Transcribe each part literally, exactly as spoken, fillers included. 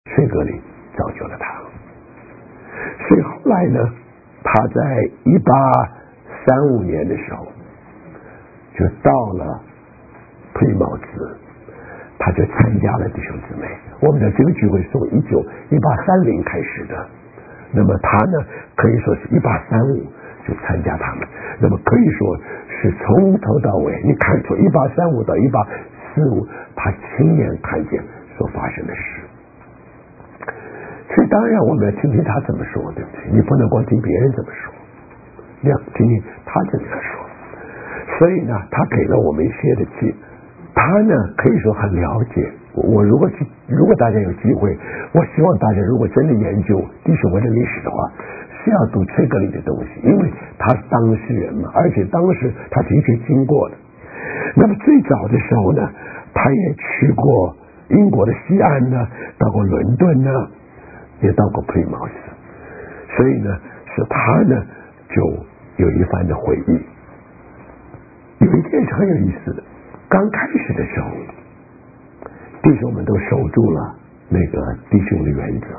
崔格林造就了他。所以后来呢，他在一八三五年的时候就到了普利茅斯，他就参加了弟兄姊妹。我们的这个聚会是从一九一八三零开始的，那么他呢可以说是一八三五就参加他们，那么可以说是从头到尾，你看从一八三五到一八四五，他亲眼看见所发生的事。所以当然我们要听听他怎么说，对不对？你不能光听别人怎么说，你要听听他怎么样说。所以呢，他给了我们一些的机，他呢可以说很了解。我如果去，如果大家有机会，我希望大家如果真的研究弟兄会的历史的话，是要读崔格林的东西，因为他是当事人嘛，而且当时他的确经过的。那么最早的时候呢，他也去过英国的西岸呢，到过伦敦呢，也到过普利茅斯，所以呢，是他呢就有一番的回忆。有一件是很有意思的，刚开始的时候，弟兄们都守住了那个弟兄的原则，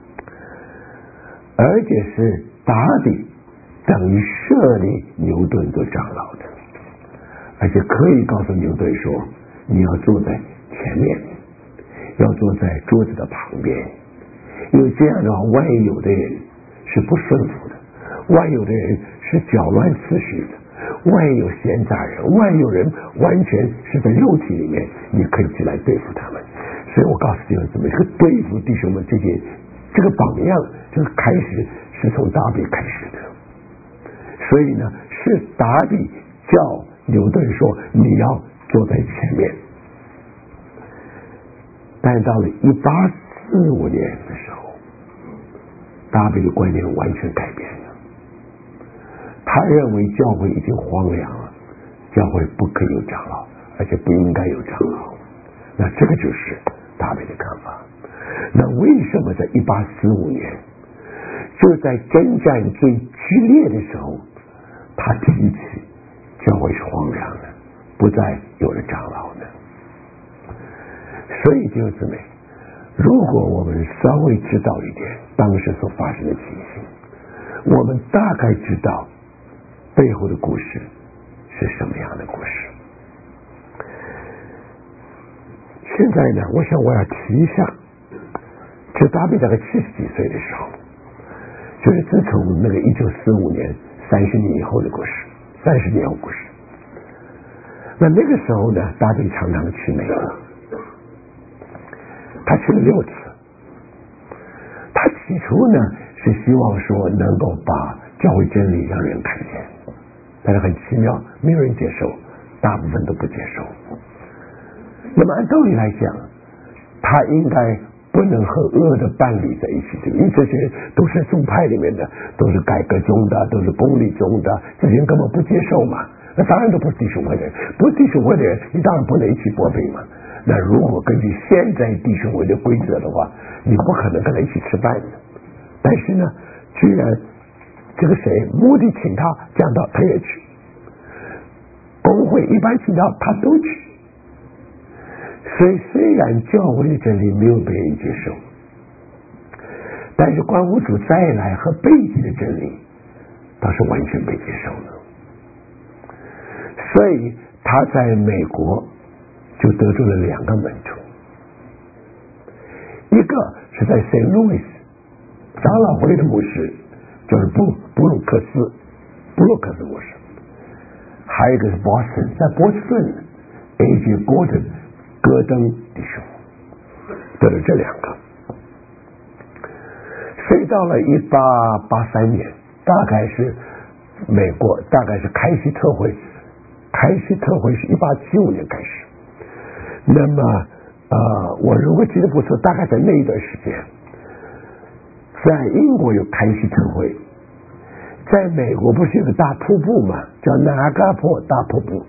而且是达比等于设立牛顿做长老的，而且可以告诉牛顿说，你要坐在前面，要坐在桌子的旁边，因为这样的话，万一有的人是不顺服的，万一有的人是搅乱次序的，万一有闲杂人，万一有人完全是在肉体里面，你可以去来对付他们。所以我告诉弟兄姊妹，这个对付弟兄们这些这个榜样，这个开始是从达比开始的。所以呢，是达比叫牛顿说你要坐在前面。但到了一八四五年的时候，达比的观念完全改变了。他认为教会已经荒凉了，教会不可以有长老，而且不应该有长老。那这个就是达比的看法。那为什么在一八四五年，就在征战最激烈的时候，他提起教会是荒凉的，不再有了长老呢？所以弟兄姊妹，如果我们稍微知道一点当时所发生的情形，我们大概知道背后的故事是什么样的故事。现在呢，我想我要提一下，就达比大概七十几岁的时候，就是自从那个一九四五年三十年以后的故事，三十年后故事。那那个时候呢，达比常常去美国，他去了六次。他起初呢是希望说能够把教会真理让人看见，但是很奇妙，没有人接受，大部分都不接受。那么按道理来讲，他应该不能和恶的伴侣在一起，因为这些都是宗派里面的，都是改革中的，都是公理中的，这些人根本不接受嘛。那当然都不是弟兄会的人，不是弟兄会的人，你当然不能一起破冰嘛。那如果根据现在弟兄会的规则的话，你不可能跟他一起吃饭的。但是呢，居然这个谁目的请他讲到他也去，工会一般请到他都去。所以虽然教会的真理没有被人接受，但是关乎主再来和背景的真理倒是完全被接受了。所以他在美国就得住了两个门徒，一个是在圣路易斯长老会的牧师，就是布布鲁克斯布鲁克斯牧师，还有一个是波士顿，在波士顿 A J 戈登戈登弟兄，得了这两个。所以到了一八八三年，大概是美国大概是开西特会，开西特会是一八七五年开始。那么呃，我如果记得不错，大概在那一段时间，在英国有开西特会，在美国不是有个大瀑布嘛，叫纳加坡大瀑布，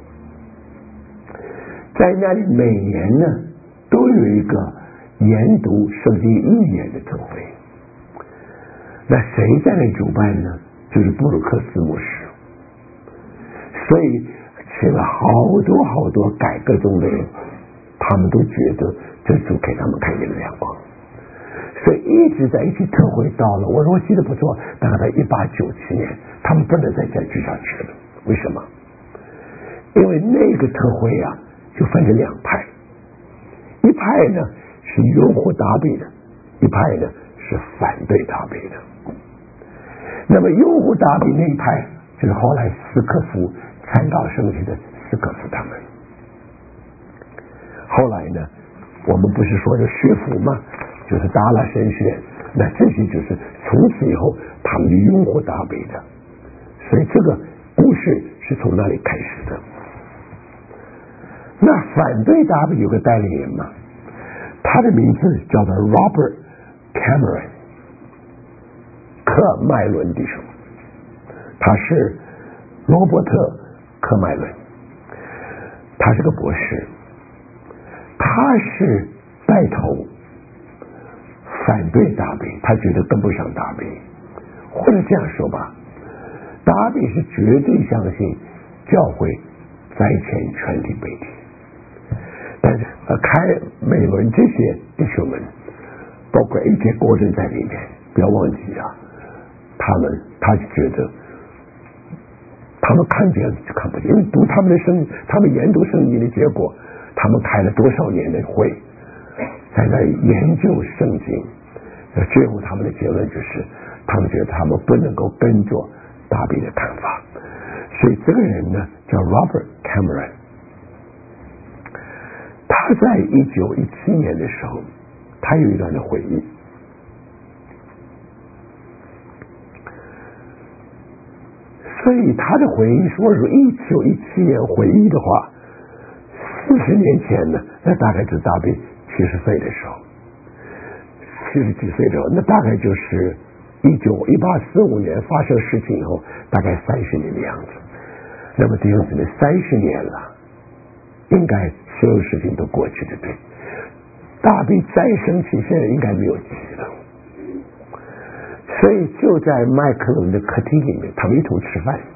在那里每年呢都有一个研读圣经预言的特会。那谁在那主办呢？就是布鲁克斯牧师。所以请了好多好多改革中的人，他们都觉得这主给他们看见了亮光。 所以一直在一起特会到了，我如果记得不错，大概在一八九七年，他们不能再继续下去了。为什么？因为那个特会啊，就分成两派，一派呢是拥护达比的，一派呢是反对达比的。那么拥护达比那一派，就是后来斯科夫参考圣经的斯科夫他们。后来呢，我们不是说的学府吗？就是达拉神学，那这些就是从此以后他们就拥护达比的，所以这个故事是从那里开始的。那反对达比有个代理人嘛，他的名字叫做 Robert Cameron， 科麦伦弟兄，他是罗伯特·科麦伦，他是个博士，他是带头反对达比，他觉得跟不上达比，或者这样说吧，达比是绝对相信教会在前全体被提，但是呃，开美伦这些弟兄们，包括 A J 国人在里面，不要忘记啊，他们他觉得他们看见就看不见，因为读他们的圣，他们研读圣经的结果，他们开了多少年的会，在那研究圣经，最后他们的结论就是，他们觉得他们不能够跟着达比的看法，所以这个人呢叫 Robert Cameron， 他在一九一七年的时候，他有一段的回忆。所以他的回忆说，如果一九一七年回忆的话，四十年前呢，那大概是达比七十岁的时候，七十几岁的时候，那大概就是一九一八四五年发生事情以后，大概三十年的样子。那么弟兄姊妹，三十年了，应该所有事情都过去的，对。达比再生气，现在应该没有气了。所以就在麦克伦的客厅里面，他们一同吃饭。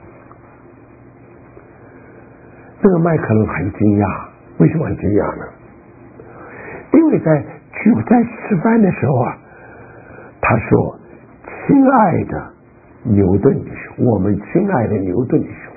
这个麦克伦很惊讶，为什么很惊讶呢？因为在聚在吃饭的时候啊，他说：“亲爱的牛顿弟兄，我们亲爱的牛顿弟兄。”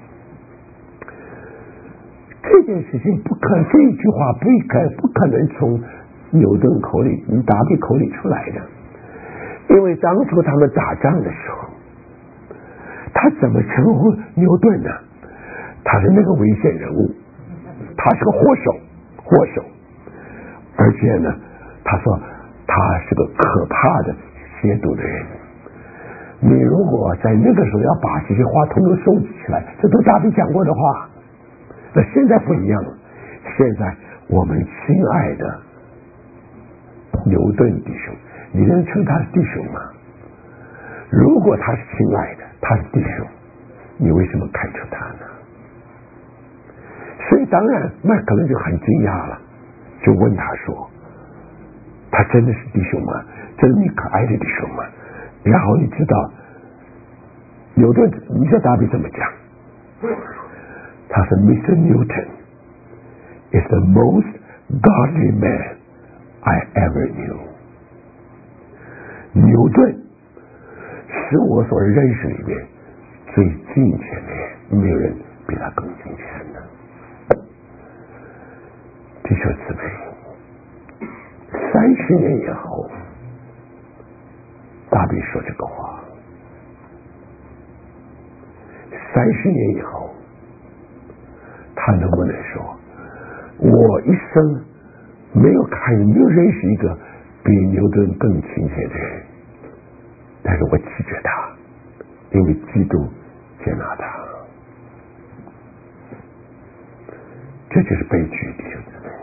这件事情不可，这一句话不可不可能从牛顿口里、达比口里出来的。因为当初他们打仗的时候，他怎么称呼牛顿呢？他是那个危险人物，他是个祸首，祸首。而且呢，他说他是个可怕的亵渎的人。你如果在那个时候要把这些话统统收集起来，这都达比讲过的话。那现在不一样了，现在我们亲爱的牛顿弟兄。你能称他是弟兄吗？如果他是亲爱的，他是弟兄，你为什么开除他呢？所以当然麦克伦就很惊讶了，就问他说：“他真的是弟兄吗？真是你可爱的弟兄吗？”然后你知道牛顿，你知道达比怎么讲？他说 ：“Mister Newton is the most godly man I ever knew。”牛顿是我所认识里面最敬虔的人，没有人比他更敬虔的。弟兄姊妹，三十年以后，达比说这个话。三十年以后，他能不能说：“我一生没有看，没有认识一个比牛顿更亲切的人，但是我拒绝他，因为基督接纳他。”这就是悲剧，弟兄姊妹。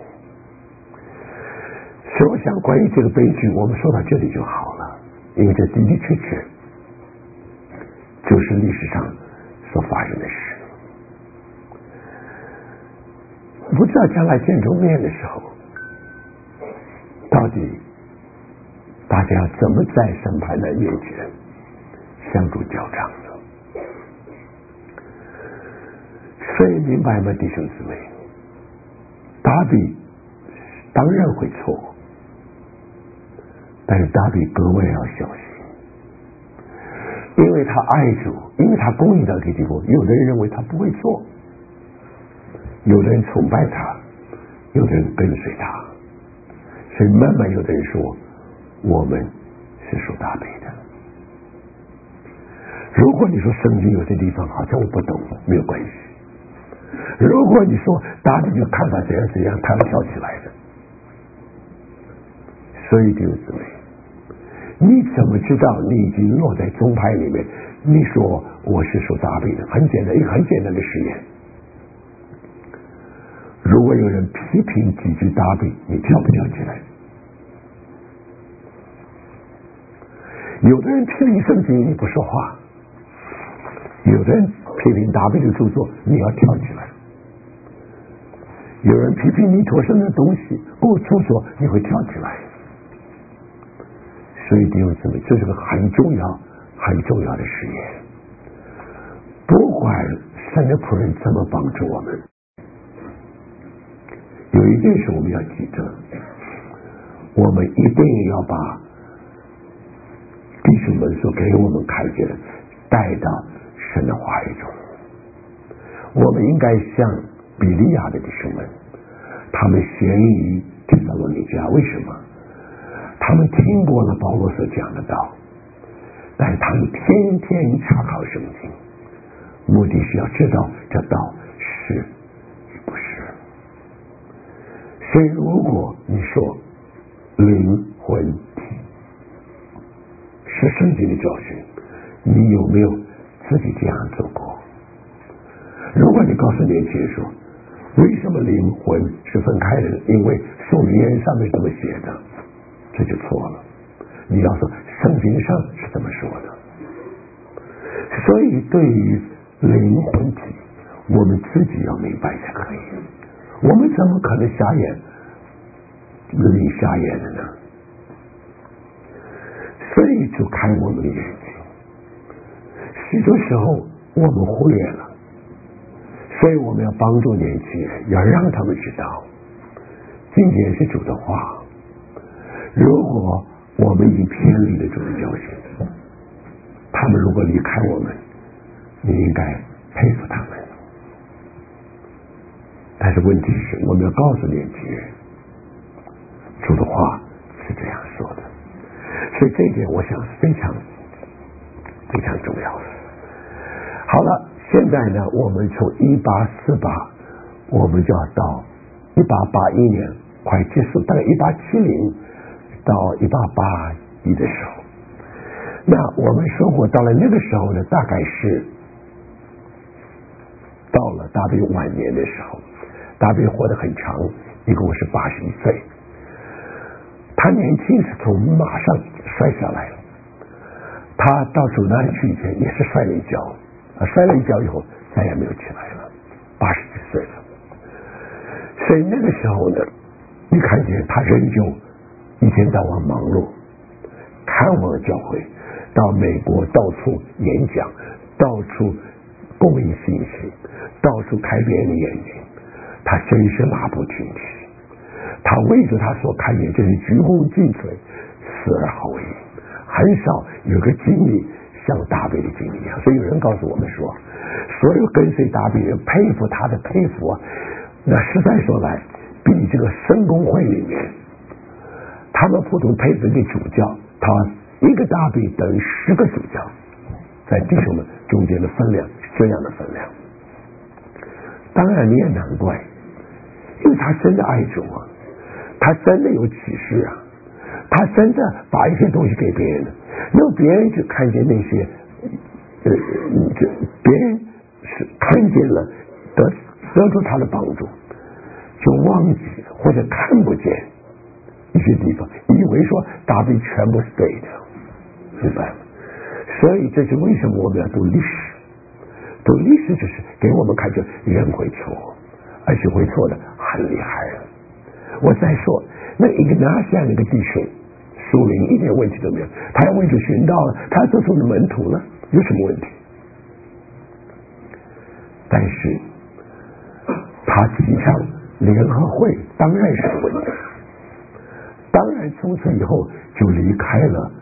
所以我想关于这个悲剧，我们说到这里就好了，因为这的的确确就是历史上所发生的事。不知道将来见着面的时候，到底大家怎么在审判台面前相助交账呢？所以明白吗，弟兄姊妹？达比当然会错， 但是大卫格外要小心，因为他爱主，因为他公义到这个地步，有的人认为他不会做，有的人崇拜他，有的人跟随他，所以慢慢有的人说我们是属大卫的。如果你说圣经有些地方好像我不懂，没有关系。如果你说大卫就看法怎样怎样，他要跳起来的。所以弟兄姊妹，你怎么知道你已经落在宗派里面？你说我是属大卫的，很简单，一个很简单的实验。如果有人批评几句大卫，你跳不跳起来？有的人批评圣经，你不说话；有的人批评大卫的著作，你要跳起来；有人批评你所生的东西，过著作，你会跳起来。所以弟兄姊妹，这是个很重要、很重要的实验。不管神的仆人怎么帮助我们，有一件事我们要记得，我们一定要把弟兄们所给我们看见的带到神的话语中。我们应该像比利亚的弟兄们，他们咸于帖撒罗尼迦，为什么？他们听过了保罗所讲的道，但是他们天天查考圣经，目的是要知道这道是与不是。所以如果你说灵魂体是圣经的教训，你有没有自己这样做过？如果你告诉年轻人说为什么灵魂是分开的，因为圣经上面这么写的，这就错了。你要说圣经上是这么说的。所以对于灵魂体，我们自己要明白才可以。我们怎么可能瞎眼灵瞎眼的呢？所以就开我们的眼睛。许多时候我们忽略了，所以我们要帮助年轻人，要让他们知道今天是主的话。如果我们已经偏离了主的教训，他们如果离开我们，你应该佩服他们。但是问题是，我们要告诉年轻人，主的话是这样说的。所以这一点我想是非常非常重要的。好了，现在呢，我们从一八四八，我们就要到一八八一年快结束，大概一八七零到一八八一的时候。那我们说过，到了那个时候呢，大概是到了大卫晚年的时候。大卫活得很长，一共是八十一岁。他年轻是从马上摔下来了，他到主那里去以前也是摔了一跤，摔了一跤以后再也没有起来了，八十几岁了。所以那个时候呢，你看见他仍旧一天到晚忙碌，看望教会，到美国到处演讲，到处供应信息，到处开别人的眼睛。他真是马不停蹄，他为着他所看见，真是鞠躬尽瘁，死而后已。很少有个经历像大卫的经历一样。所以有人告诉我们说，所有跟随大卫人佩服他的佩服啊，那实在说来，比这个圣公会里面他们普通佩服的主教，他一个大卫等于十个主教，在弟兄们中间的分量是这样的分量。当然你也难怪，因为他真的爱主啊，他真的有启示啊，他真的把一些东西给别人，让别人去看见那些呃，这别人是看见了得得出他的帮助，就忘记或者看不见一些地方，以为说大卫全部是对的，明白吗？所以这是为什么我们要读历史。读历史就是给我们看见人会错，而且会错的很厉害了。我再说，那一个拿下那个弟兄属灵一点问题都没有，他要为主寻道了，他要做出的门徒了，有什么问题？但是他提倡联合会当然是个问题，当然从此以后就离开了